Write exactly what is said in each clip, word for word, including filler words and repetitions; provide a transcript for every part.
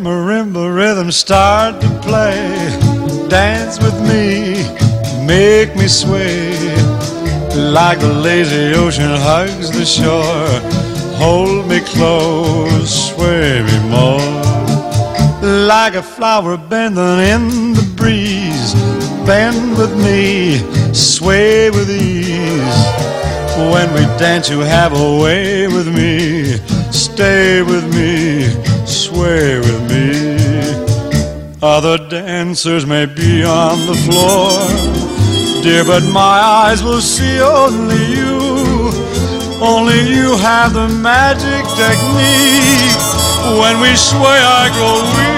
marimba rhythm start to play. Dance with me, make me sway. Like the lazy ocean hugs the shore, hold me close, sway me more. Like a flower bending in the breeze, bend with me, sway with ease. When we dance you have a way with me, stay with me, sway with me. Other dancers may be on the floor, dear, but my eyes will see only you. Only you have the magic technique. When we sway I grow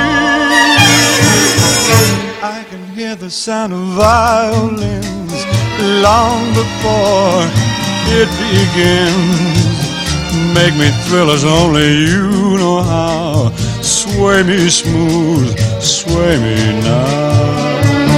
weak. I can hear the sound of violins long before it begins. Make me thrill as only you know how. Sway me smooth, sway me now.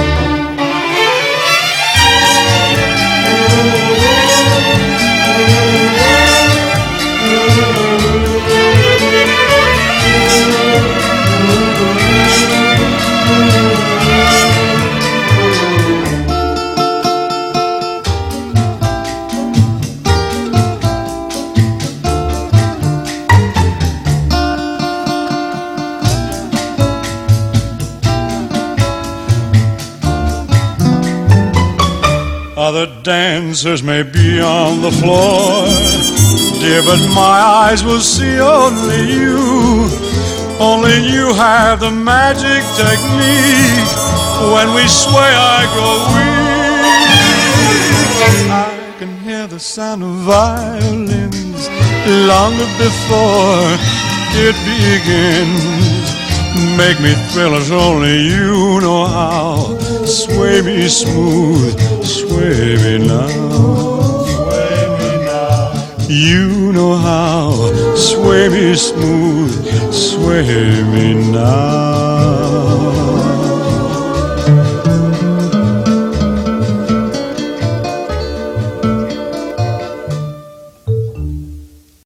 Other dancers may be on the floor, dear, but my eyes will see only you. Only you have the magic technique. When we sway I grow weak. I can hear the sound of violins long before it begins. Make me thrill as only you know how. Sway me smooth, sway me now. Sway me now. You know how. Sway me smooth, sway me now.